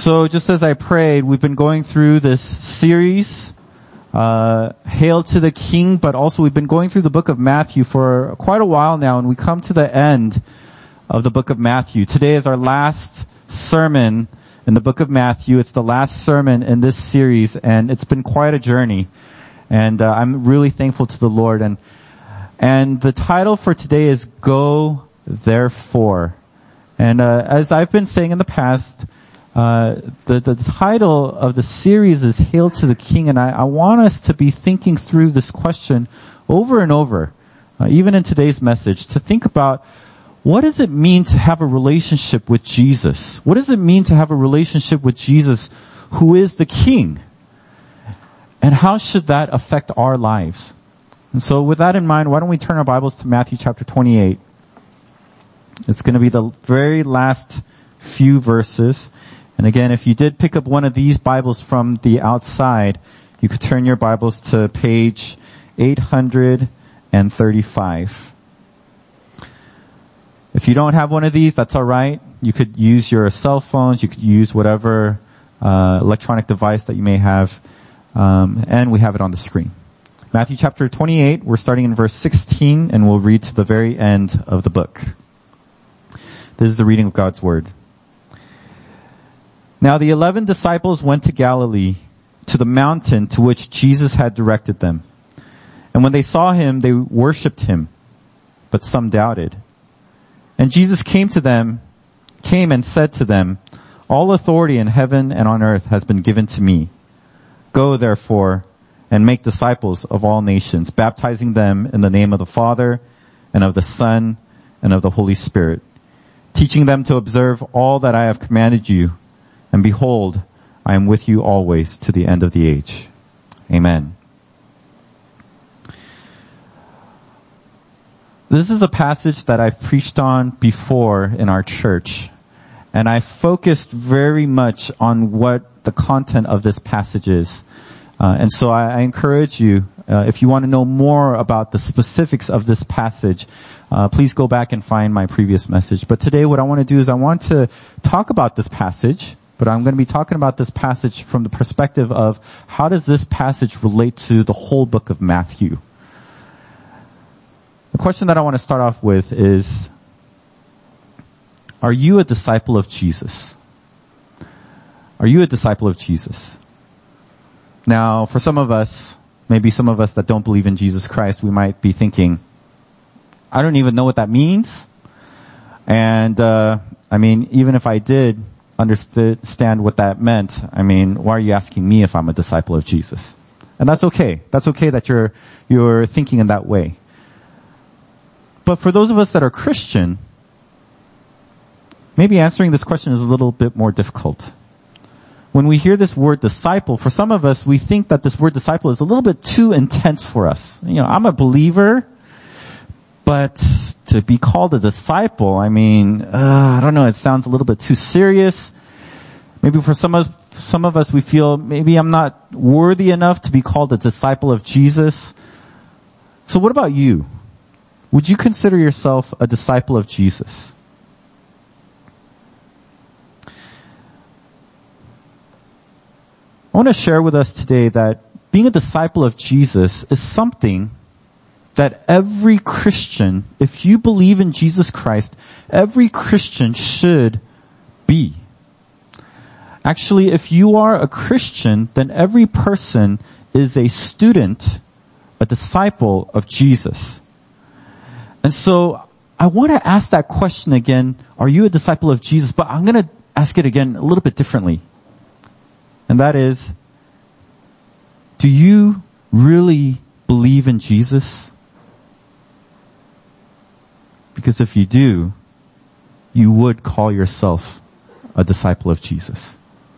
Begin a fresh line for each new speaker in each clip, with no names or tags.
So just as I prayed, we've been going through this series, Hail to the King, but also we've been going through the book of Matthew for quite a while now, and we come to the end of the book of Matthew. Today is our last sermon in the book of Matthew. It's the last sermon in this series, and it's been quite a journey. And I'm really thankful to the Lord. And the title for today is Go Therefore. And as I've been saying in the past, the title of the series is Hail to the King, and I want us to be thinking through this question over and over, even in today's message, to think about what does it mean to have a relationship with Jesus? What does it mean to have a relationship with Jesus, who is the King? And how should that affect our lives? And so with that in mind, why don't we turn our Bibles to Matthew chapter 28. It's going to be the very last few verses. And again, if you did pick up one of these Bibles from the outside, you could turn your Bibles to page 835. If you don't have one of these, that's alright. You could use your cell phones, you could use whatever electronic device that you may have, and we have it on the screen. Matthew chapter 28, we're starting in verse 16, and we'll read to the very end of the book. This is the reading of God's Word. Now the 11 disciples went to Galilee, to the mountain to which Jesus had directed them. And when they saw him, they worshipped him, but some doubted. And Jesus came and said to them, All authority in heaven and on earth has been given to me. Go therefore and make disciples of all nations, baptizing them in the name of the Father and of the Son and of the Holy Spirit, teaching them to observe all that I have commanded you. And behold, I am with you always to the end of the age. Amen. This is a passage that I've preached on before in our church. And I focused very much on what the content of this passage is. And so I encourage you, if you want to know more about the specifics of this passage, please go back and find my previous message. But today what I want to do is I want to talk about this passage, but I'm going to be talking about this passage from the perspective of how does this passage relate to the whole book of Matthew. The question that I want to start off with is, are you a disciple of Jesus? Are you a disciple of Jesus? Now, for some of us, maybe some of us that don't believe in Jesus Christ, we might be thinking, I don't even know what that means. And, even if I did understand what that meant, why are you asking me if I'm a disciple of Jesus? And that's okay. That's okay that you're thinking in that way. But for those of us that are Christian, maybe answering this question is a little bit more difficult. When we hear this word disciple, for some of us, we think that this word disciple is a little bit too intense for us. I'm a believer, but to be called a disciple, I don't know, it sounds a little bit too serious. Maybe for some of us, we feel maybe I'm not worthy enough to be called a disciple of Jesus. So what about you? Would you consider yourself a disciple of Jesus? I want to share with us today that being a disciple of Jesus is something that every Christian, if you believe in Jesus Christ, every Christian should be. Actually, if you are a Christian, then every person is a student, a disciple of Jesus. And so I want to ask that question again, are you a disciple of Jesus? But I'm going to ask it again a little bit differently. And that is, do you really believe in Jesus? Because if you do, you would call yourself a disciple of Jesus.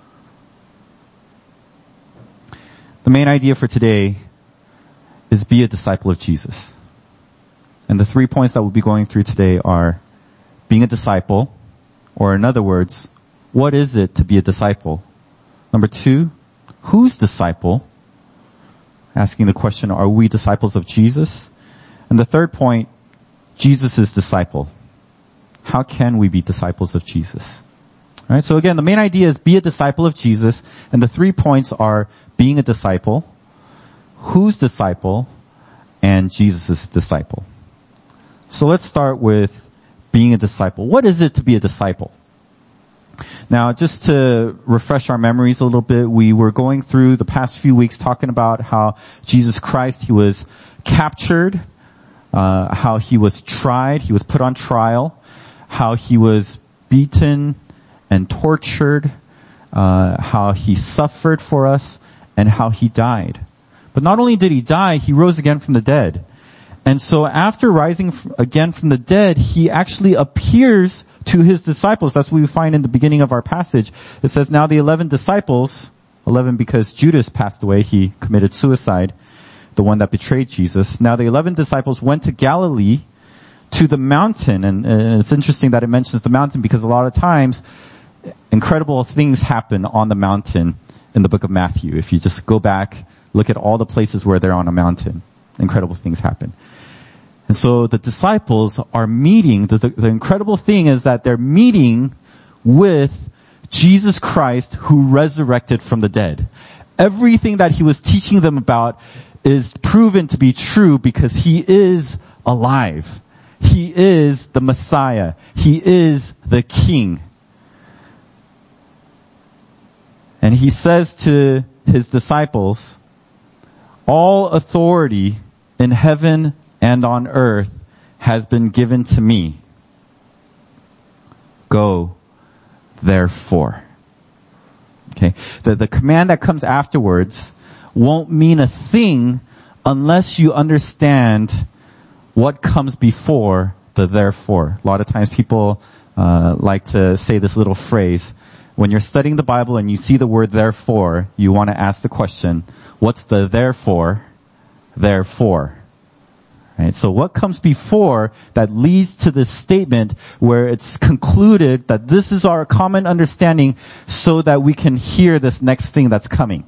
The main idea for today is be a disciple of Jesus. And the 3 points that we'll be going through today are being a disciple, or in other words, what is it to be a disciple? Number 2, whose disciple? Asking the question, are we disciples of Jesus? And the third point, Jesus' disciple. How can we be disciples of Jesus? All right, so again, the main idea is be a disciple of Jesus, and the 3 points are being a disciple, whose disciple, and Jesus' disciple. So let's start with being a disciple. What is it to be a disciple? Now, just to refresh our memories a little bit, we were going through the past few weeks talking about how Jesus Christ, he was captured, how he was tried, he was put on trial, how he was beaten and tortured, how he suffered for us, and how he died. But not only did he die, he rose again from the dead. And so after rising again from the dead, he actually appears to his disciples. That's what we find in the beginning of our passage. It says, now the 11 disciples, 11 because Judas passed away, he committed suicide, the one that betrayed Jesus. Now the 11 disciples went to Galilee to the mountain. And it's interesting that it mentions the mountain because a lot of times incredible things happen on the mountain in the book of Matthew. If you just go back, look at all the places where they're on a mountain, incredible things happen. And so the disciples are meeting, the incredible thing is that they're meeting with Jesus Christ who resurrected from the dead. Everything that he was teaching them about is proven to be true because he is alive. He is the Messiah. He is the King. And he says to his disciples, all authority in heaven and on earth has been given to me. Go, therefore. Okay. The command that comes afterwards won't mean a thing unless you understand what comes before the therefore. A lot of times people like to say this little phrase. When you're studying the Bible and you see the word therefore, you want to ask the question, what's the therefore? Therefore. Right? So what comes before that leads to this statement where it's concluded that this is our common understanding so that we can hear this next thing that's coming.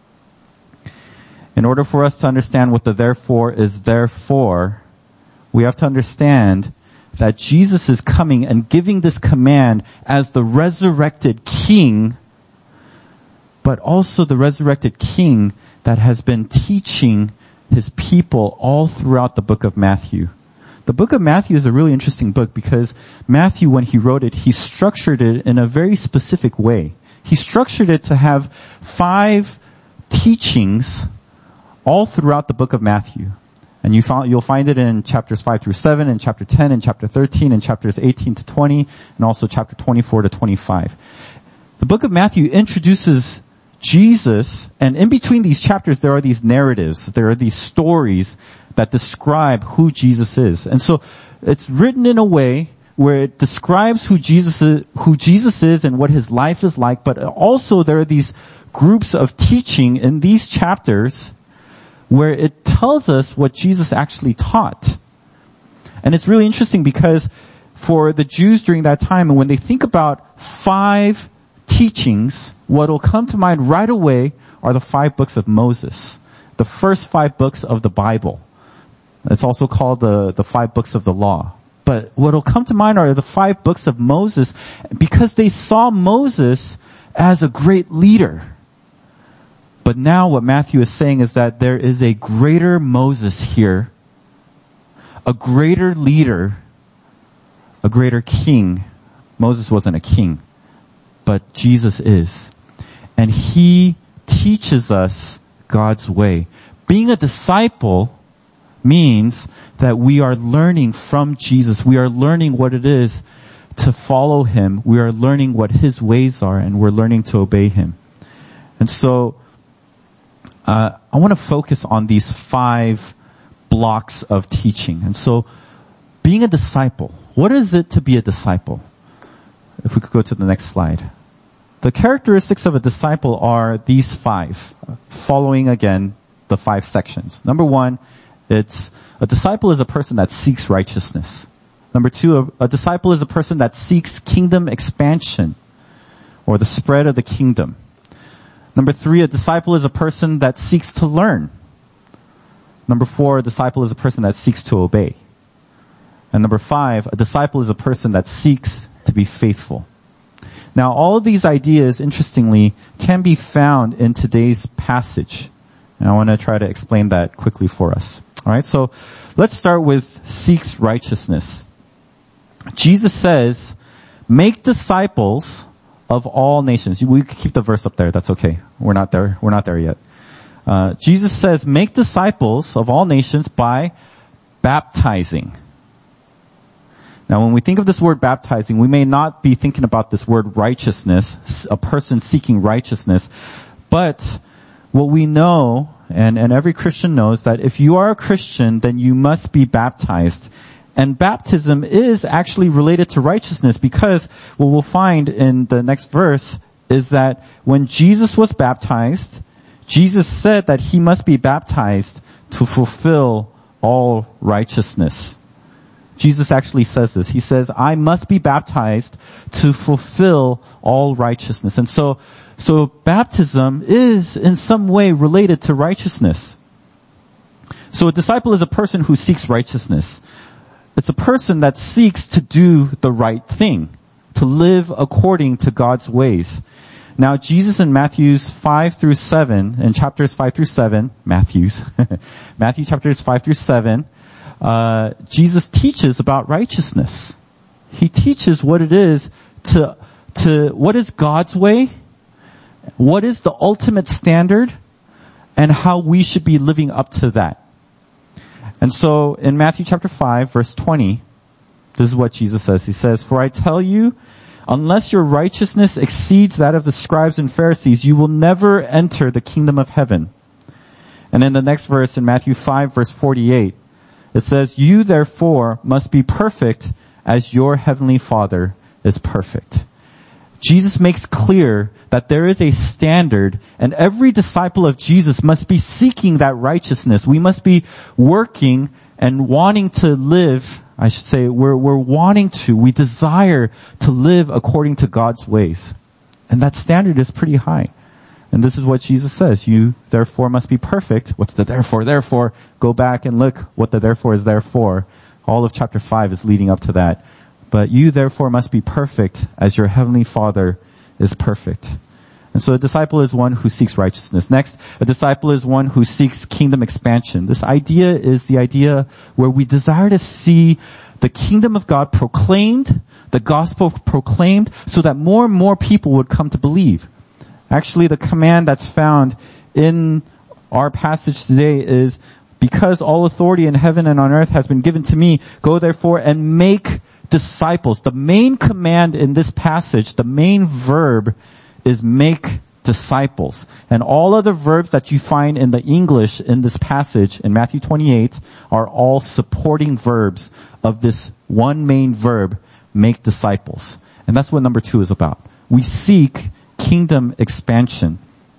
In order for us to understand what the therefore is therefore, we have to understand that Jesus is coming and giving this command as the resurrected King, but also the resurrected King that has been teaching his people all throughout the book of Matthew. The book of Matthew is a really interesting book because Matthew, when he wrote it, he structured it in a very specific way. He structured it to have 5 teachings all throughout the book of Matthew. And you'll find it in chapters 5 through 7, in chapter 10, in chapter 13, in chapters 18 to 20, and also chapter 24 to 25. The book of Matthew introduces Jesus, and in between these chapters there are these narratives, there are these stories that describe who Jesus is. And so it's written in a way where it describes who Jesus is and what his life is like, but also there are these groups of teaching in these chapters where it tells us what Jesus actually taught. And it's really interesting because for the Jews during that time, and when they think about 5 teachings, what will come to mind right away are the 5 books of Moses, the first 5 books of the Bible. It's also called the 5 books of the law. But what will come to mind are the 5 books of Moses because they saw Moses as a great leader. But now what Matthew is saying is that there is a greater Moses here, a greater leader, a greater king. Moses wasn't a king, but Jesus is. And he teaches us God's way. Being a disciple means that we are learning from Jesus. We are learning what it is to follow him. We are learning what his ways are, and we're learning to obey him. And so I want to focus on these 5 blocks of teaching. And so being a disciple, what is it to be a disciple? If we could go to the next slide. The characteristics of a disciple are these 5, following again the 5 sections. Number 1, a disciple is a person that seeks righteousness. Number 2, a disciple is a person that seeks kingdom expansion or the spread of the kingdom. Number 3, a disciple is a person that seeks to learn. Number 4, a disciple is a person that seeks to obey. And number 5, a disciple is a person that seeks to be faithful. Now, all of these ideas, interestingly, can be found in today's passage. And I want to try to explain that quickly for us. All right, so let's start with seeks righteousness. Jesus says, make disciples of all nations. We can keep the verse up there. That's okay. We're not there. We're not there yet. Jesus says, make disciples of all nations by baptizing. Now, when we think of this word baptizing, we may not be thinking about this word righteousness, a person seeking righteousness. But what we know, and every Christian knows, that if you are a Christian, then you must be baptized. And baptism is actually related to righteousness, because what we'll find in the next verse is that when Jesus was baptized, Jesus said that he must be baptized to fulfill all righteousness. Jesus actually says this. He says, I must be baptized to fulfill all righteousness. And so baptism is in some way related to righteousness. So a disciple is a person who seeks righteousness. It's a person that seeks to do the right thing, to live according to God's ways. Now, Jesus in Matthew chapters 5 through 7, Matthew chapters 5 through 7, Jesus teaches about righteousness. He teaches what it is what is God's way, what is the ultimate standard, and how we should be living up to that. And so in Matthew chapter 5, verse 20, this is what Jesus says. He says, for I tell you, unless your righteousness exceeds that of the scribes and Pharisees, you will never enter the kingdom of heaven. And in the next verse, in Matthew 5, verse 48, it says, you therefore must be perfect as your heavenly Father is perfect. Jesus makes clear that there is a standard, and every disciple of Jesus must be seeking that righteousness. We must be working and wanting to live, I should say, we desire to live according to God's ways. And that standard is pretty high. And this is what Jesus says. You therefore must be perfect. What's the therefore? Therefore, go back and look what the therefore is there for. All of chapter 5 is leading up to that. But you therefore must be perfect as your heavenly Father is perfect. And so a disciple is one who seeks righteousness. Next, a disciple is one who seeks kingdom expansion. This idea is the idea where we desire to see the kingdom of God proclaimed, the gospel proclaimed, so that more and more people would come to believe. Actually, the command that's found in our passage today is, because all authority in heaven and on earth has been given to me, go therefore and make disciples. The main command in this passage, the main verb, is make disciples. And all other verbs that you find in the English in this passage in Matthew 28 are all supporting verbs of this one main verb, make disciples. And that's what number 2 is about. We seek kingdom expansion.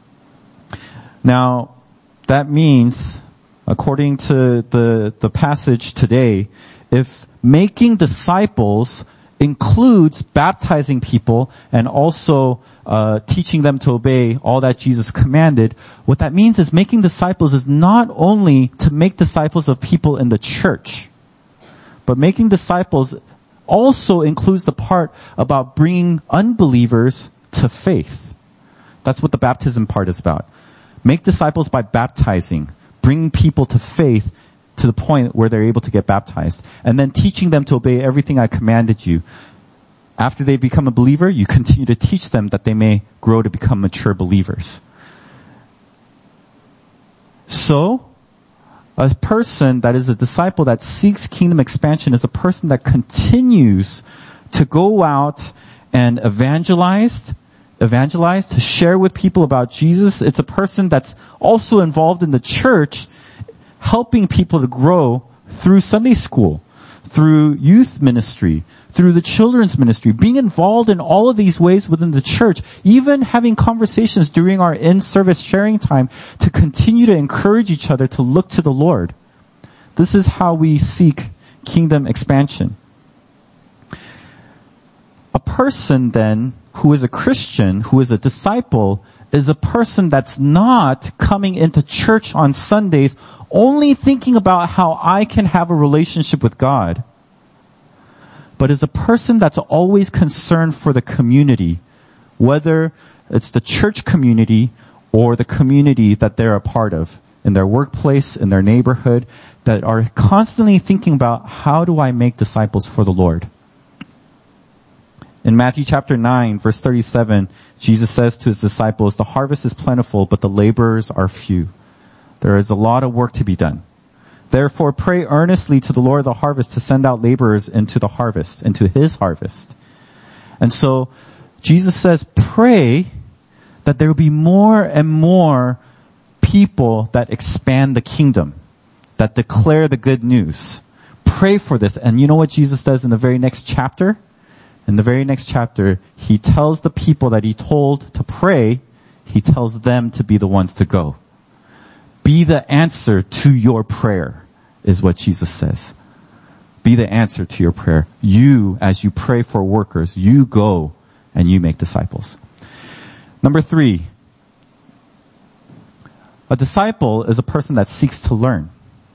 Now, that means, according to the passage today, if making disciples includes baptizing people and also teaching them to obey all that Jesus commanded, what that means is making disciples is not only to make disciples of people in the church, but making disciples also includes the part about bringing unbelievers to faith. That's what the baptism part is about. Make disciples by baptizing, bring people to faith to the point where they're able to get baptized, and then teaching them to obey everything I commanded you. After they become a believer, you continue to teach them that they may grow to become mature believers. So, a person that is a disciple that seeks kingdom expansion is a person that continues to go out and evangelize, to share with people about Jesus. It's a person that's also involved in the church, helping people to grow through Sunday school, through youth ministry, through the children's ministry, being involved in all of these ways within the church, even having conversations during our in-service sharing time to continue to encourage each other to look to the Lord. This is how we seek kingdom expansion. A person then who is a Christian, who is a disciple, is a person that's not coming into church on Sundays only thinking about how I can have a relationship with God, but is a person that's always concerned for the community, whether it's the church community or the community that they're a part of, in their workplace, in their neighborhood, that are constantly thinking about, how do I make disciples for the Lord? In Matthew chapter 9, verse 37, Jesus says to his disciples, the harvest is plentiful, but the laborers are few. There is a lot of work to be done. Therefore, pray earnestly to the Lord of the harvest to send out laborers into the harvest, into his harvest. And so, Jesus says, pray that there will be more and more people that expand the kingdom, that declare the good news. Pray for this. And you know what Jesus does in the very next chapter? In the very next chapter, he tells the people that he told to pray, he tells them to be the ones to go. Be the answer to your prayer, is what Jesus says. Be the answer to your prayer. You, as you pray for workers, you go and you make disciples. Number 3, a disciple is a person that seeks to learn.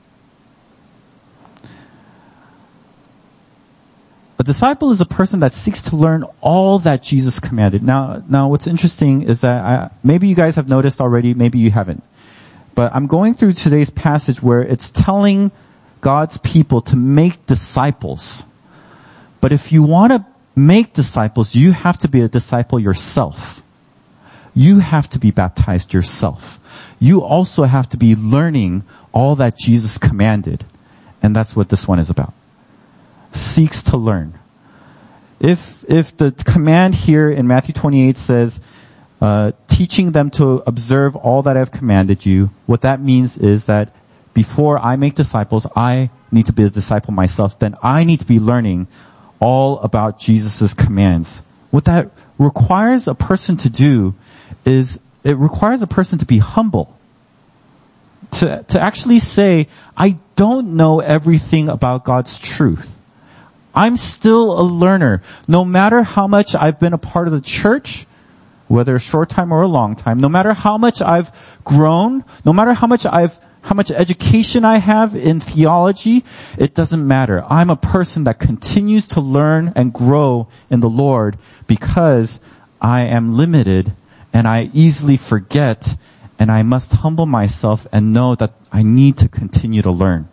A disciple is a person that seeks to learn all that Jesus commanded. Now what's interesting is that maybe you guys have noticed already, maybe you haven't. But I'm going through today's passage where it's telling God's people to make disciples. But if you want to make disciples, you have to be a disciple yourself. You have to be baptized yourself. You also have to be learning all that Jesus commanded. And that's what this one is about. Seeks to learn. If the command here in Matthew 28 says, teaching them to observe all that I've commanded you, what that means is that before I make disciples, I need to be a disciple myself. Then I need to be learning all about Jesus' commands. What that requires a person to do is it requires a person to be humble. To actually say, I don't know everything about God's truth. I'm still a learner. No matter how much I've been a part of the church, whether a short time or a long time, no matter how much I've grown, no matter how much education I have in theology, it doesn't matter. I'm a person that continues to learn and grow in the Lord because I am limited and I easily forget, and I must humble myself and know that I need to continue to learn.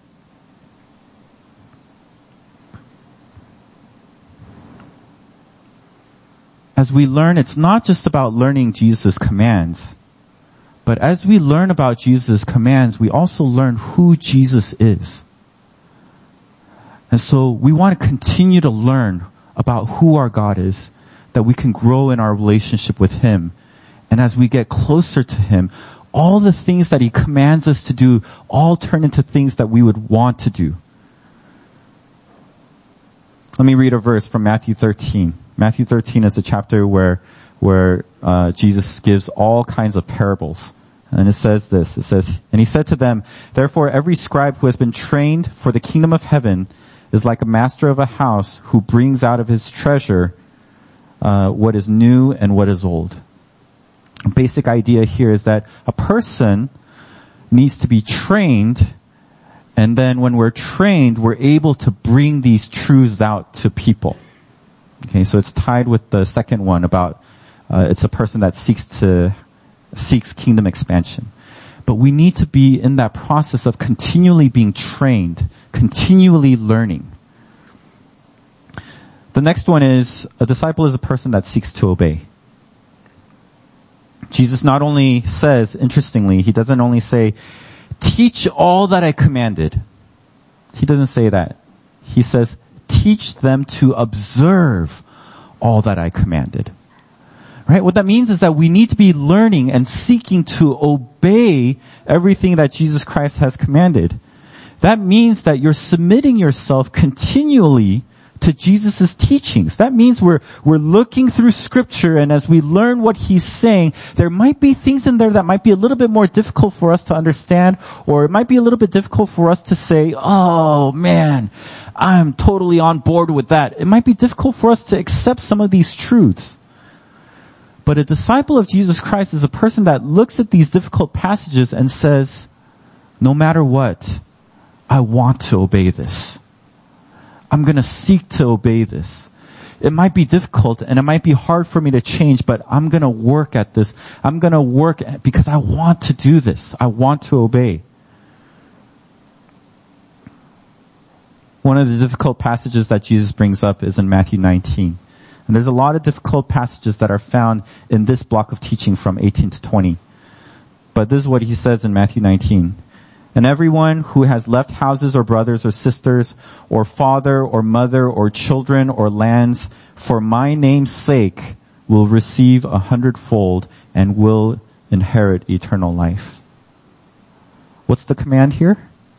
As we learn, it's not just about learning Jesus' commands, but as we learn about Jesus' commands, we also learn who Jesus is. And so we want to continue to learn about who our God is, that we can grow in our relationship with Him. And as we get closer to Him, all the things that He commands us to do all turn into things that we would want to do. Let me read a verse from Matthew 13. Matthew 13 is a chapter where Jesus gives all kinds of parables. And it says this, and He said to them, therefore every scribe who has been trained for the kingdom of heaven is like a master of a house who brings out of his treasure what is new and what is old. A basic idea here is that a person needs to be trained, and then when we're trained, we're able to bring these truths out to people. Okay, so it's tied with the second one about it's a person that seeks kingdom expansion. But we need to be in that process of continually being trained, continually learning. The next one is, a disciple is a person that seeks to obey. Jesus not only says, interestingly, He doesn't only say, teach all that I commanded. He doesn't say that. He says, teach them to observe all that I commanded. Right? What that means is that we need to be learning and seeking to obey everything that Jesus Christ has commanded. That means that you're submitting yourself continually to Jesus' teachings. That means we're looking through Scripture, and as we learn what He's saying, there might be things in there that might be a little bit more difficult for us to understand, or it might be a little bit difficult for us to say, oh man, I'm totally on board with that. It might be difficult for us to accept some of these truths. But a disciple of Jesus Christ is a person that looks at these difficult passages and says, no matter what, I want to obey this. I'm going to seek to obey this. it might be difficult and it might be hard for me to change, but I'm going to work at this. I'm going to work because I want to do this. I want to obey. One of the difficult passages that Jesus brings up is in Matthew 19. And there's a lot of difficult passages that are found in this block of teaching from 18 to 20. But this is what he says in Matthew 19. And everyone who has left houses or brothers or sisters or father or mother or children or lands for my name's sake will receive 100-fold and will inherit eternal life. What's the command here?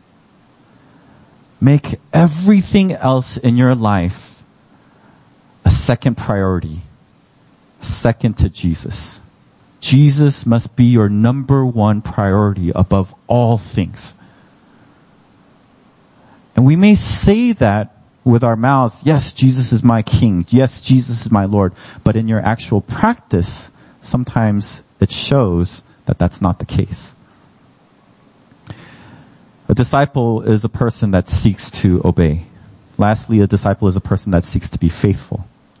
Make everything else in your life a second priority, second to Jesus. Jesus must be your number one priority above all things. And we may say that with our mouths, yes, Jesus is my King. Yes, Jesus is my Lord. But in your actual practice, sometimes it shows that that's not the case. A disciple is a person that seeks to obey. Lastly, a disciple is a person that seeks to be faithful.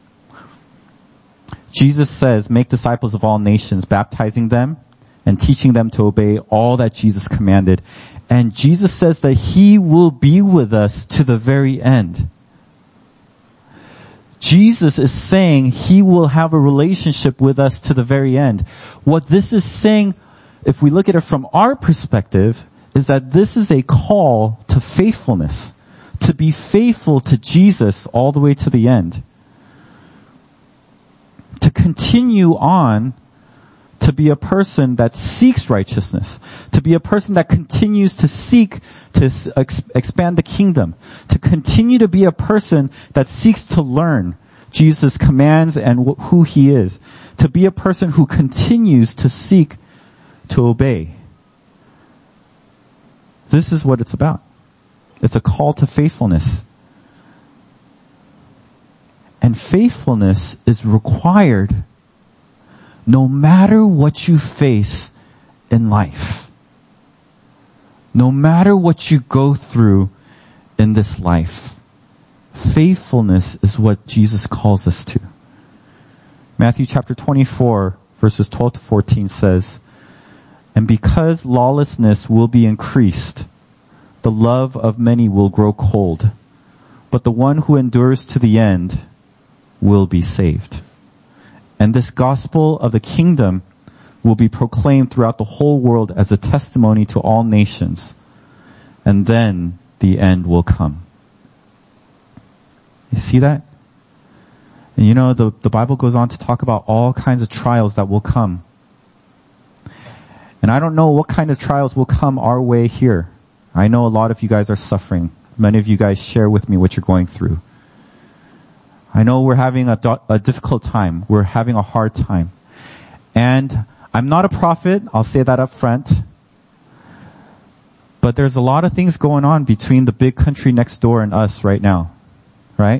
Jesus says, make disciples of all nations, baptizing them and teaching them to obey all that Jesus commanded. And Jesus says that He will be with us to the very end. Jesus is saying He will have a relationship with us to the very end. What this is saying, if we look at it from our perspective, is that this is a call to faithfulness, to be faithful to Jesus all the way to the end. To continue on to be a person that seeks righteousness, to be a person that continues to seek to expand the kingdom, to continue to be a person that seeks to learn Jesus' commands and who He is, to be a person who continues to seek to obey. This is what it's about. It's a call to faithfulness. And faithfulness is required no matter what you face in life. No matter what you go through in this life. Faithfulness is what Jesus calls us to. Matthew chapter 24, verses 12 to 14 says, and because lawlessness will be increased, the love of many will grow cold, but the one who endures to the end will be saved. And this gospel of the kingdom will be proclaimed throughout the whole world as a testimony to all nations. And then the end will come. You see that? And you know, the Bible goes on to talk about all kinds of trials that will come. And I don't know what kind of trials will come our way here. I know a lot of you guys are suffering. Many of you guys share with me what you're going through. I know we're having a difficult time. We're having a hard time. And I'm not a prophet. I'll say that up front. But there's a lot of things going on between the big country next door and us right now. Right?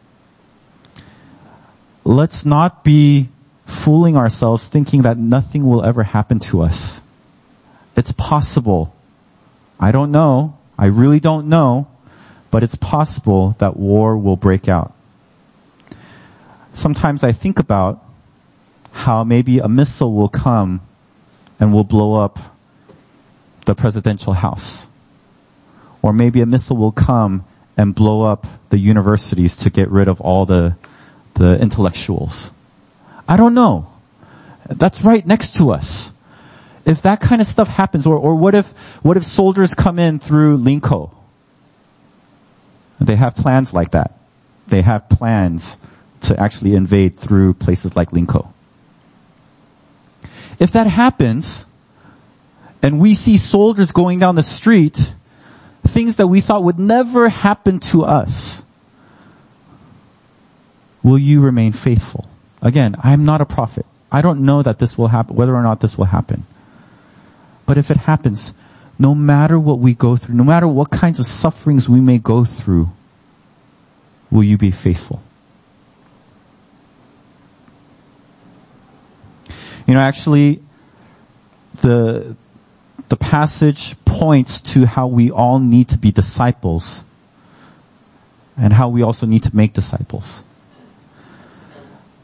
Let's not be fooling ourselves thinking that nothing will ever happen to us. It's possible. I don't know. I really don't know. But it's possible that war will break out. Sometimes I think about how maybe a missile will come and will blow up the presidential house. Or maybe a missile will come and blow up the universities to get rid of all the intellectuals. I don't know. That's right next to us. If that kind of stuff happens, or what if soldiers come in through Linko? They have plans like that. They have plans to actually invade through places like Linko. If that happens, and we see soldiers going down the street, things that we thought would never happen to us, will you remain faithful? Again, I'm not a prophet. I don't know that this will happen, whether or not this will happen. But if it happens, no matter what we go through, no matter what kinds of sufferings we may go through, will you be faithful? You know, actually, the passage points to how we all need to be disciples and how we also need to make disciples.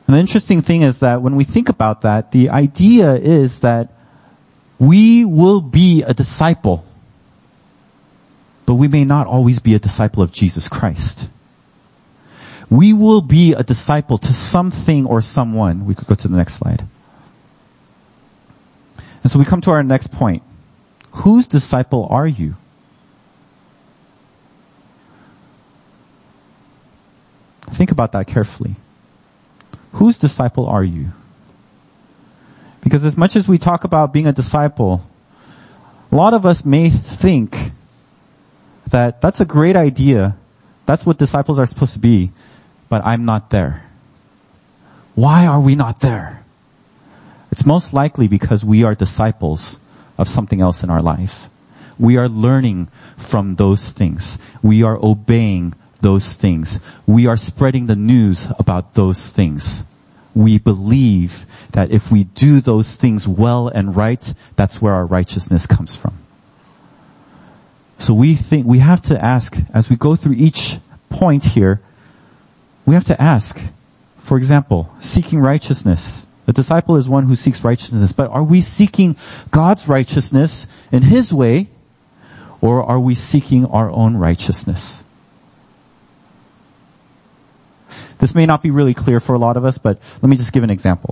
And the interesting thing is that when we think about that, the idea is that we will be a disciple, but we may not always be a disciple of Jesus Christ. We will be a disciple to something or someone. We could go to the next slide. And so we come to our next point. Whose disciple are you? Think about that carefully. Whose disciple are you? Because as much as we talk about being a disciple, a lot of us may think that that's a great idea. That's what disciples are supposed to be. But I'm not there. Why are we not there? It's most likely because we are disciples of something else in our lives. We are learning from those things. We are obeying those things. We are spreading the news about those things. We believe that if we do those things well and right, that's where our righteousness comes from. So we have to ask, as we go through each point here, we have to ask, for example, seeking righteousness. A disciple is one who seeks righteousness, but are we seeking God's righteousness in His way, or are we seeking our own righteousness? This may not be really clear for a lot of us, but let me just give an example.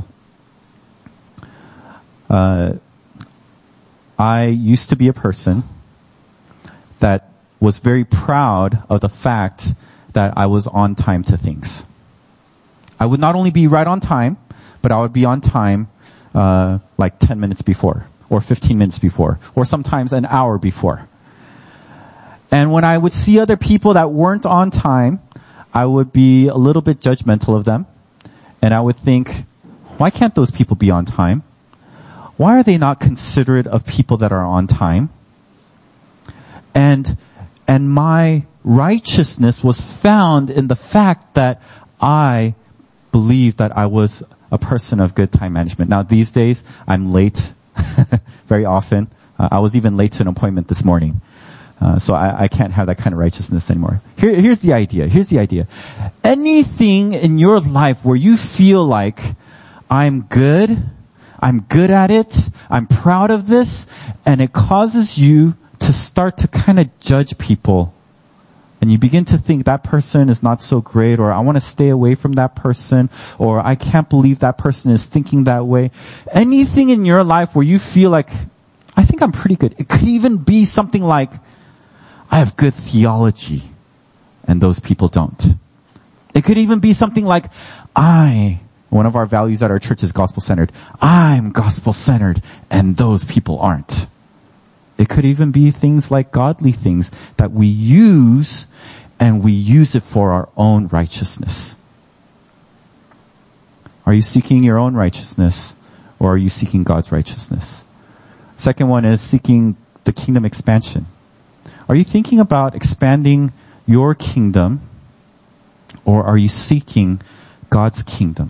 I used to be a person that was very proud of the fact that I was on time to things. I would not only be right on time, but I would be on time like 10 minutes before, or 15 minutes before, or sometimes an hour before. And when I would see other people that weren't on time, I would be a little bit judgmental of them. And I would think, why can't those people be on time? Why are they not considerate of people that are on time? And my righteousness was found in the fact that I believed that I was a person of good time management. Now these days, I'm late very often. I was even late to an appointment this morning. So I can't have that kind of righteousness anymore. Here's the idea. Anything in your life where you feel like I'm good at it, I'm proud of this, and it causes you to start to kind of judge people. And you begin to think that person is not so great, or I want to stay away from that person, or I can't believe that person is thinking that way. Anything in your life where you feel like, I think I'm pretty good. It could even be something like, I have good theology, and those people don't. It could even be something like, one of our values at our church is gospel-centered. I'm gospel-centered, and those people aren't. It could even be things like godly things that we use, and we use it for our own righteousness. Are you seeking your own righteousness, or are you seeking God's righteousness? Second one is seeking the kingdom expansion. Are you thinking about expanding your kingdom, or are you seeking God's kingdom?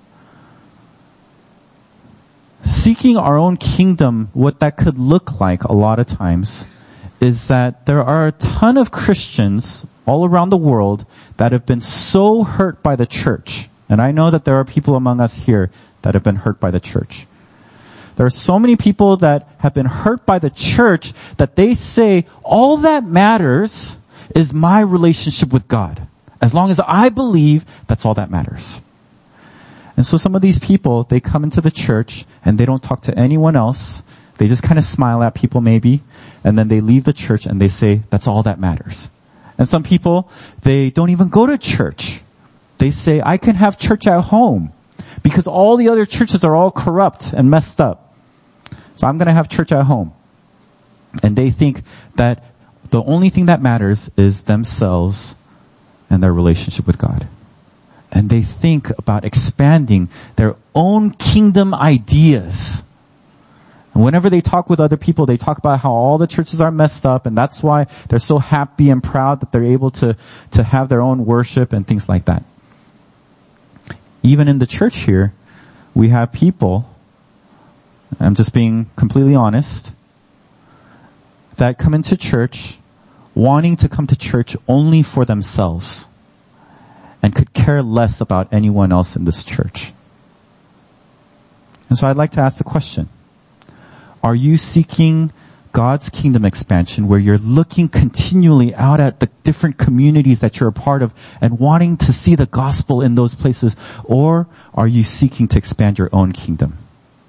Seeking our own kingdom, what that could look like a lot of times is that there are a ton of Christians all around the world that have been so hurt by the church. And I know that there are people among us here that have been hurt by the church. There are so many people that have been hurt by the church that they say, all that matters is my relationship with God. As long as I believe, that's all that matters. And so some of these people, they come into the church and they don't talk to anyone else. They just kind of smile at people maybe, and then they leave the church and they say, that's all that matters. And some people, they don't even go to church. They say, I can have church at home because all the other churches are all corrupt and messed up. So I'm going to have church at home. And they think that the only thing that matters is themselves and their relationship with God. And they think about expanding their own kingdom ideas. And whenever they talk with other people, they talk about how all the churches are messed up, and that's why they're so happy and proud that they're able to have their own worship and things like that. Even in the church here, we have people, I'm just being completely honest, that come into church wanting to come to church only for themselves. and could care less about anyone else in this church. And so I'd like to ask the question, are you seeking God's kingdom expansion where you're looking continually out at the different communities that you're a part of and wanting to see the gospel in those places? Or are you seeking to expand your own kingdom?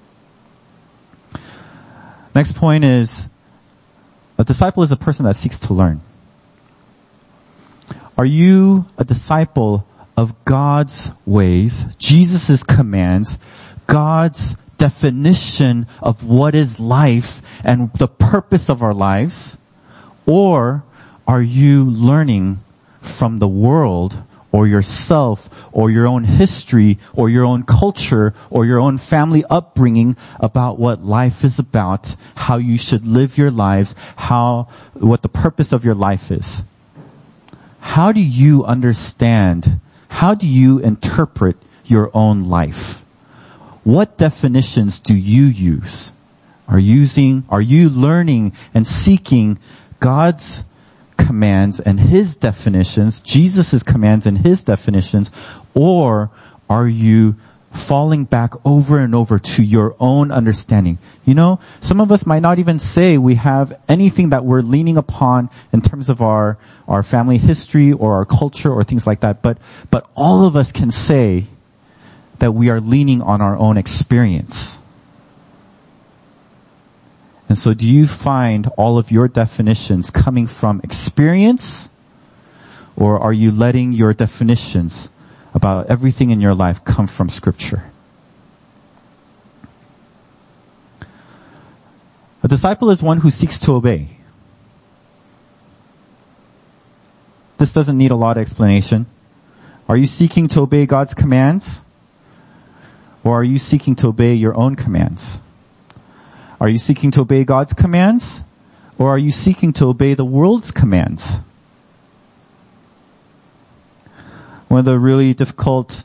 Next point is, a disciple is a person that seeks to learn. Are you a disciple of God's ways, Jesus' commands, God's definition of what is life and the purpose of our lives? Or are you learning from the world or yourself or your own history or your own culture or your own family upbringing about what life is about, how you should live your lives, what the purpose of your life is? How do you understand? How do you interpret your own life? What definitions do you use? Are you learning and seeking God's commands and His definitions, Jesus' commands and His definitions, or are you falling back over and over to your own understanding? You know, some of us might not even say we have anything that we're leaning upon in terms of our family history or our culture or things like that, but all of us can say that we are leaning on our own experience. And so do you find all of your definitions coming from experience, or are you letting your definitions about everything in your life come from Scripture? A disciple is one who seeks to obey. This doesn't need a lot of explanation. Are you seeking to obey God's commands? Or are you seeking to obey your own commands? Are you seeking to obey God's commands? Or are you seeking to obey the world's commands? One of the really difficult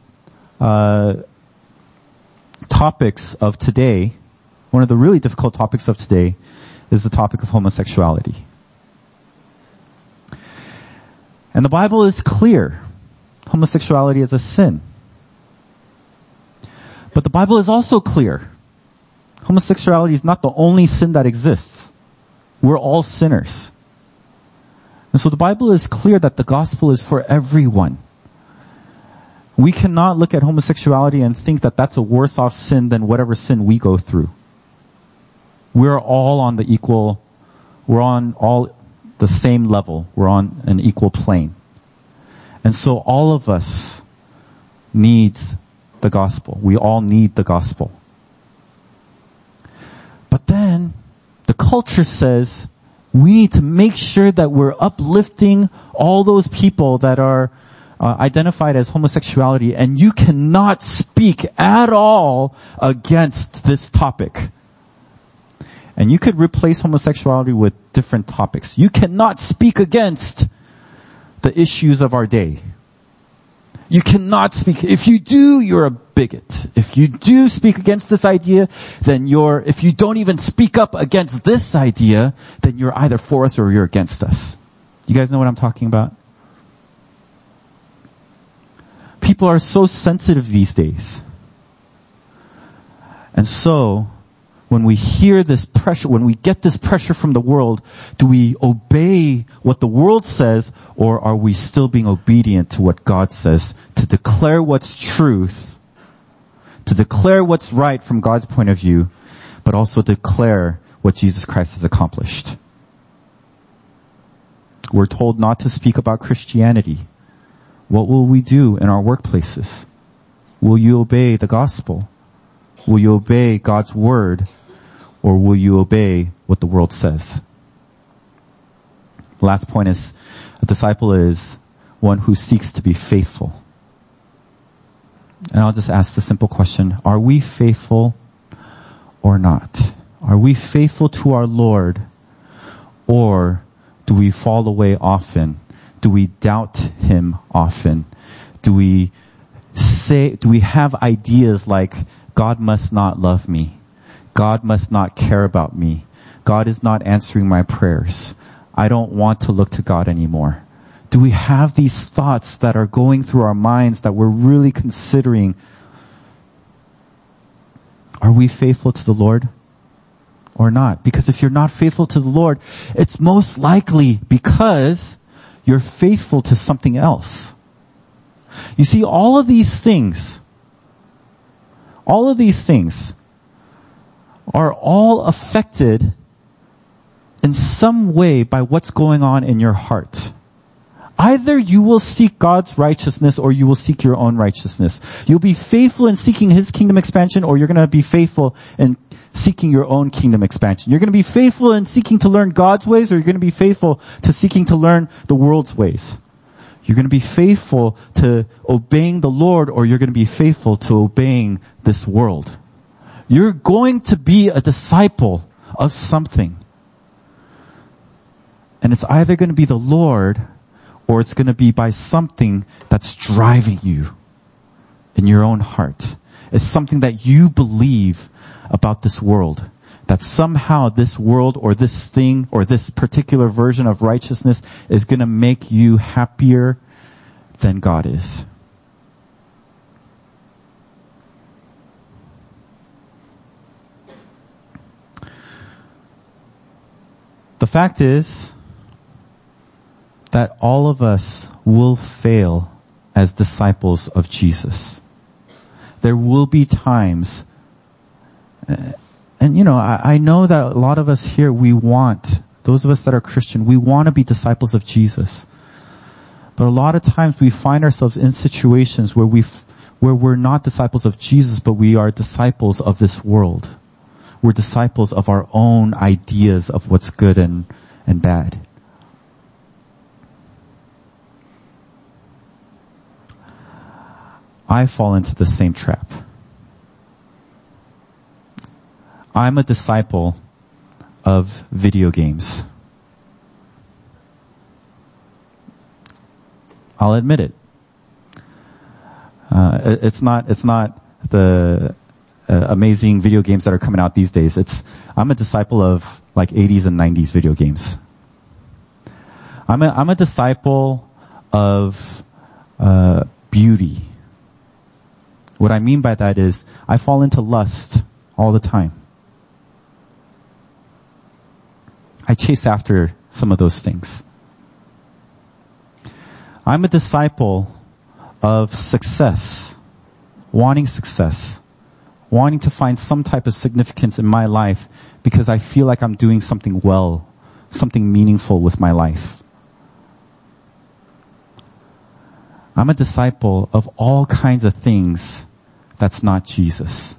topics of today is the topic of homosexuality. And the Bible is clear. Homosexuality is a sin. But the Bible is also clear. Homosexuality is not the only sin that exists. We're all sinners. And so the Bible is clear that the gospel is for everyone. We cannot look at homosexuality and think that that's a worse off sin than whatever sin we go through. We're all on all the same level. We're on an equal plane. And so all of us needs the gospel. We all need the gospel. But then the culture says we need to make sure that we're uplifting all those people that are identified as homosexuality, and you cannot speak at all against this topic. And you could replace homosexuality with different topics. You cannot speak against the issues of our day. You cannot speak. If you do, you're a bigot. If you do speak against this idea, then if you don't even speak up against this idea, then you're either for us or you're against us. You guys know what I'm talking about? People are so sensitive these days. And so, when we hear this pressure, when we get this pressure from the world, do we obey what the world says, or are we still being obedient to what God says, to declare what's truth, to declare what's right from God's point of view, but also declare what Jesus Christ has accomplished? We're told not to speak about Christianity. What will we do in our workplaces? Will you obey the gospel? Will you obey God's word? Or will you obey what the world says? The last point is, a disciple is one who seeks to be faithful. And I'll just ask the simple question, are we faithful or not? Are we faithful to our Lord, or do we fall away often? Do we doubt Him often? Do we have ideas like, God must not love me? God must not care about me. God is not answering my prayers. I don't want to look to God anymore. Do we have these thoughts that are going through our minds that we're really considering? Are we faithful to the Lord or not? Because if you're not faithful to the Lord, it's most likely because you're faithful to something else. You see, all of these things are all affected in some way by what's going on in your heart. Either you will seek God's righteousness or you will seek your own righteousness. You'll be faithful in seeking His kingdom expansion, or you're going to be faithful in seeking your own kingdom expansion. You're going to be faithful in seeking to learn God's ways, or you're going to be faithful to seeking to learn the world's ways. You're going to be faithful to obeying the Lord, or you're going to be faithful to obeying this world. You're going to be a disciple of something. And it's either going to be the Lord, or it's going to be by something that's driving you in your own heart. It's something that you believe about this world. That somehow this world or this thing or this particular version of righteousness is going to make you happier than God is. The fact is that all of us will fail as disciples of Jesus. There will be times, and I know that a lot of us here, those of us that are Christian, we want to be disciples of Jesus. But a lot of times we find ourselves in situations where we're not disciples of Jesus, but we are disciples of this world. We're disciples of our own ideas of what's good and bad. I fall into the same trap. I'm a disciple of video games. I'll admit it. It's not the amazing video games that are coming out these days. I'm a disciple of like 80s and 90s video games. I'm a disciple of beauty. What I mean by that is I fall into lust all the time. I chase after some of those things. I'm a disciple of success, wanting to find some type of significance in my life because I feel like I'm doing something well, something meaningful with my life. I'm a disciple of all kinds of things that's not Jesus.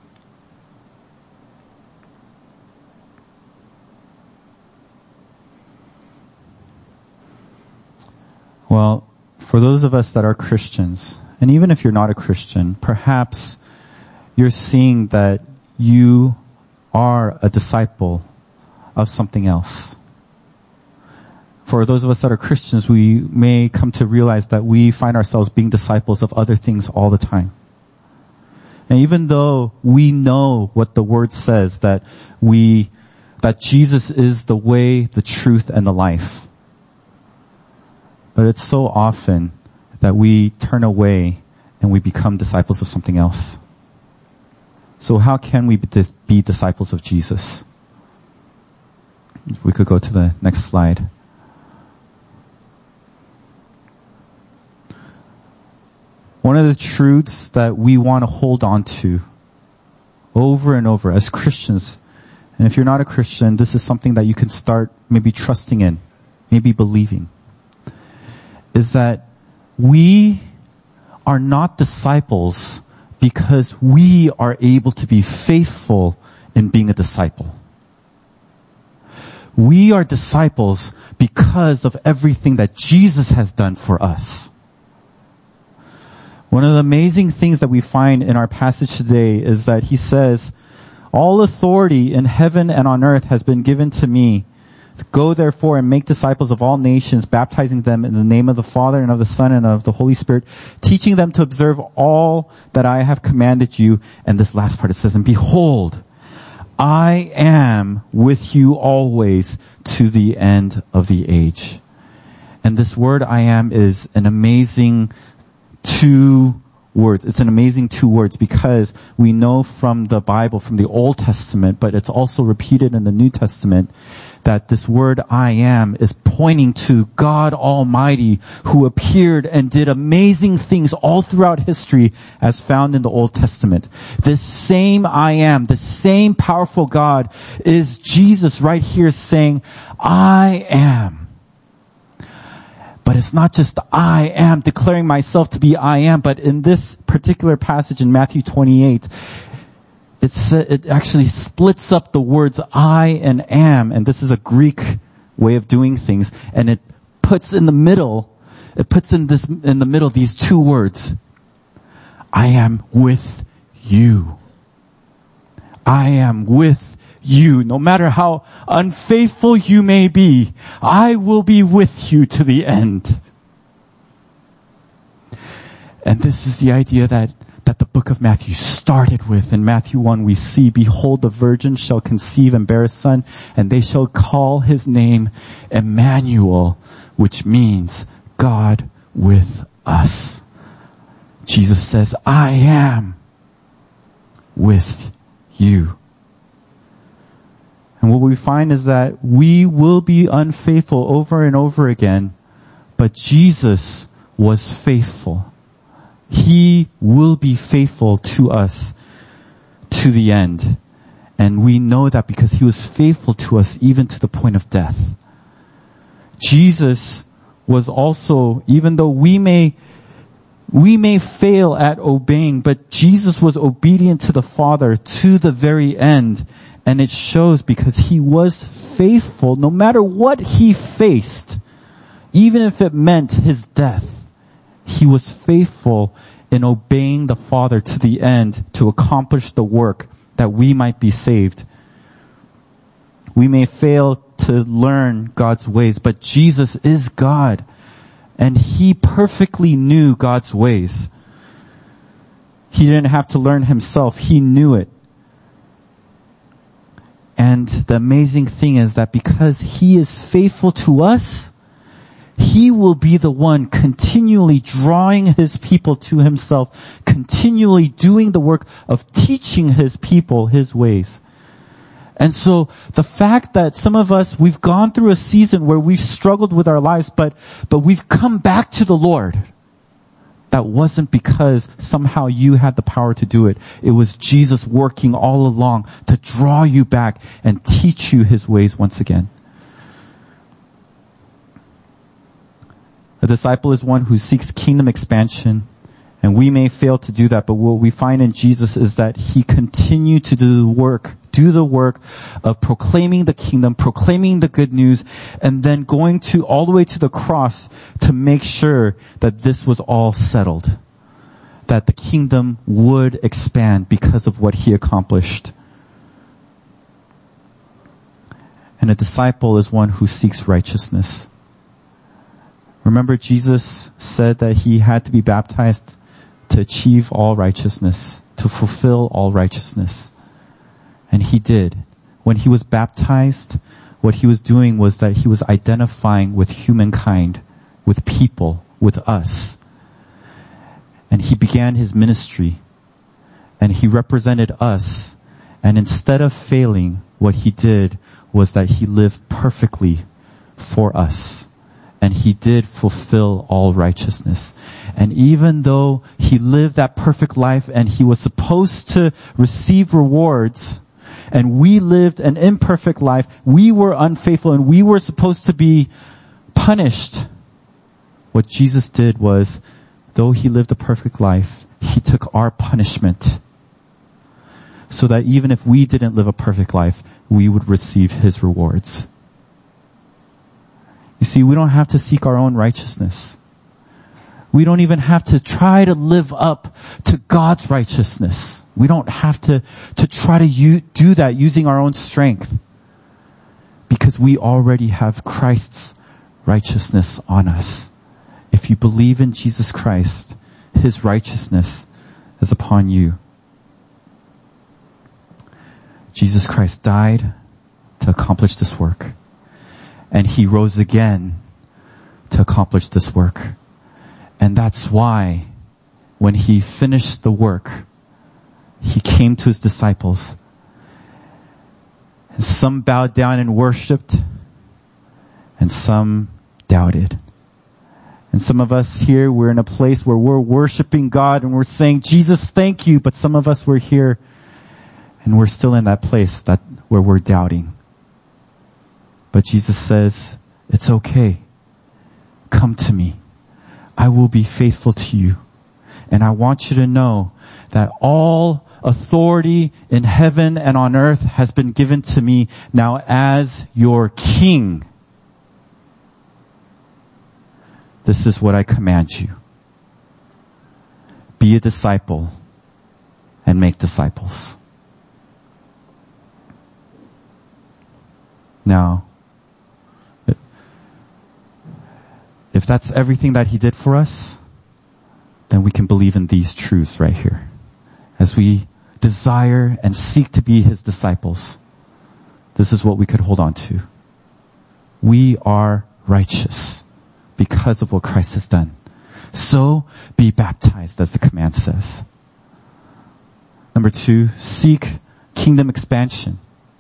Well, for those of us that are Christians, and even if you're not a Christian, perhaps you're seeing that you are a disciple of something else. For those of us that are Christians, we may come to realize that we find ourselves being disciples of other things all the time. And even though we know what the Word says, that Jesus is the way, the truth, and the life, but it's so often that we turn away and we become disciples of something else. So how can we be disciples of Jesus? If we could go to the next slide. One of the truths that we want to hold on to over and over as Christians, and if you're not a Christian, this is something that you can start maybe trusting in, maybe believing, is that we are not disciples because we are able to be faithful in being a disciple. We are disciples because of everything that Jesus has done for us. One of the amazing things that we find in our passage today is that he says, all authority in heaven and on earth has been given to me. Go therefore and make disciples of all nations, baptizing them in the name of the Father and of the Son and of the Holy Spirit, teaching them to observe all that I have commanded you. And this last part it says, and behold, I am with you always to the end of the age. And this word I am is an amazing 2 words. It's an amazing 2 words because we know from the Bible, from the Old Testament, but it's also repeated in the New Testament, that this word I am is pointing to God Almighty, who appeared and did amazing things all throughout history as found in the Old Testament. This same I am, the same powerful God is Jesus right here saying, I am. But it's not just I am declaring myself to be I am, but in this particular passage in Matthew 28, it actually splits up the words I and am, and this is a Greek way of doing things, and it puts in the middle these 2 words. I am with you. I am with you. No matter how unfaithful you may be, I will be with you to the end. And this is the idea that the book of Matthew started with. In Matthew 1 we see, behold, the virgin shall conceive and bear a son, and they shall call his name Emmanuel, which means God with us. Jesus says, I am with you. And what we find is that we will be unfaithful over and over again, but Jesus was faithful. He will be faithful to us to the end. And we know that because he was faithful to us even to the point of death. Jesus was also, even though we may fail at obeying, but Jesus was obedient to the Father to the very end. And it shows because he was faithful no matter what he faced, even if it meant his death. He was faithful in obeying the Father to the end to accomplish the work that we might be saved. We may fail to learn God's ways, but Jesus is God, and he perfectly knew God's ways. He didn't have to learn himself. He knew it. And the amazing thing is that because he is faithful to us, he will be the one continually drawing his people to himself, continually doing the work of teaching his people his ways. And so the fact that some of us, we've gone through a season where we've struggled with our lives, but we've come back to the Lord. That wasn't because somehow you had the power to do it. It was Jesus working all along to draw you back and teach you his ways once again. A disciple is one who seeks kingdom expansion, and we may fail to do that, but what we find in Jesus is that he continued to do the work of proclaiming the kingdom, proclaiming the good news, and then going all the way to the cross to make sure that this was all settled, that the kingdom would expand because of what he accomplished. And a disciple is one who seeks righteousness. Remember, Jesus said that he had to be baptized to achieve all righteousness, to fulfill all righteousness. And he did. When he was baptized, what he was doing was that he was identifying with humankind, with people, with us. And he began his ministry. And he represented us. And instead of failing, what he did was that he lived perfectly for us. And he did fulfill all righteousness. And even though he lived that perfect life and he was supposed to receive rewards, and we lived an imperfect life, we were unfaithful and we were supposed to be punished. What Jesus did was, though he lived a perfect life, he took our punishment. So that even if we didn't live a perfect life, we would receive his rewards. You see, we don't have to seek our own righteousness. We don't even have to try to live up to God's righteousness. We don't have to try to do that using our own strength. Because we already have Christ's righteousness on us. If you believe in Jesus Christ, his righteousness is upon you. Jesus Christ died to accomplish this work. And he rose again to accomplish this work. And that's why when he finished the work, he came to his disciples. And some bowed down and worshiped, and some doubted. And some of us here, we're in a place where we're worshiping God and we're saying, Jesus, thank you. But some of us, we're here and we're still in that place where we're doubting. But Jesus says, it's okay. Come to me. I will be faithful to you. And I want you to know that all authority in heaven and on earth has been given to me now as your king. This is what I command you. Be a disciple and make disciples. Now, if that's everything that he did for us, then we can believe in these truths right here. As we desire and seek to be his disciples, this is what we could hold on to. We are righteous because of what Christ has done. So be baptized, as the command says. Number 2, seek kingdom expansion.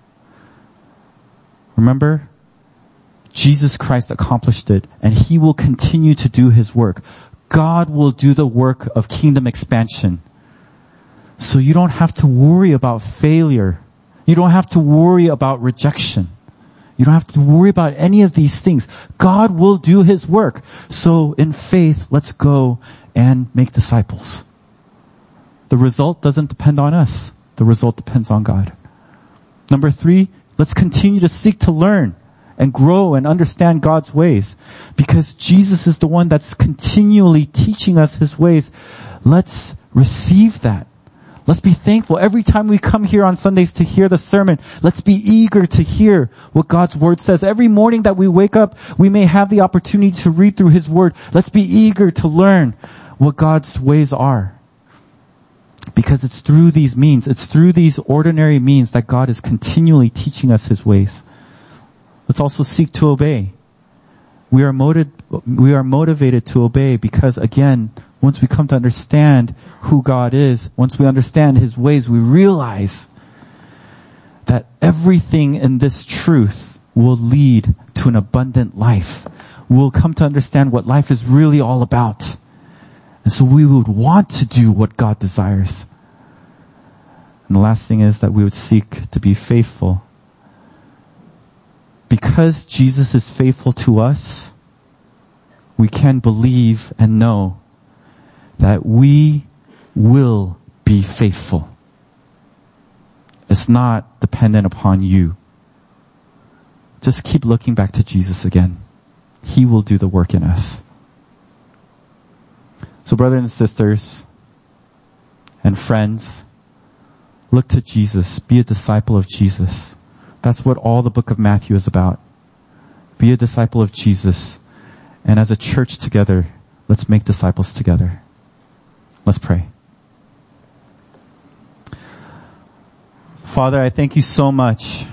Remember, Jesus Christ accomplished it, and he will continue to do his work. God will do the work of kingdom expansion. So you don't have to worry about failure. You don't have to worry about rejection. You don't have to worry about any of these things. God will do his work. So in faith, let's go and make disciples. The result doesn't depend on us. The result depends on God. Number 3, let's continue to seek to learn and grow and understand God's ways. Because Jesus is the one that's continually teaching us his ways. Let's receive that. Let's be thankful. Every time we come here on Sundays to hear the sermon, let's be eager to hear what God's word says. Every morning that we wake up, we may have the opportunity to read through his word. Let's be eager to learn what God's ways are. Because it's through these means, it's through these ordinary means that God is continually teaching us his ways. Let's also seek to obey. We are motivated to obey because, again, once we come to understand who God is, once we understand his ways, we realize that everything in this truth will lead to an abundant life. We'll come to understand what life is really all about. And so we would want to do what God desires. And the last thing is that we would seek to be faithful. Because Jesus is faithful to us, we can believe and know that we will be faithful. It's not dependent upon you. Just keep looking back to Jesus again. He will do the work in us. So brothers and sisters and friends, look to Jesus. Be a disciple of Jesus. That's what all the book of Matthew is about. Be a disciple of Jesus. And as a church together, let's make disciples together. Let's pray. Father, I thank you so much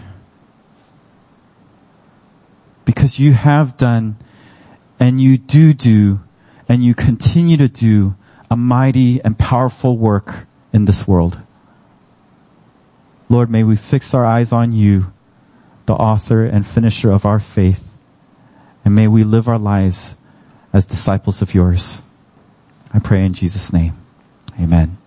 because you have done and you do and you continue to do a mighty and powerful work in this world. Lord, may we fix our eyes on you, the author and finisher of our faith, and may we live our lives as disciples of yours. I pray in Jesus' name. Amen.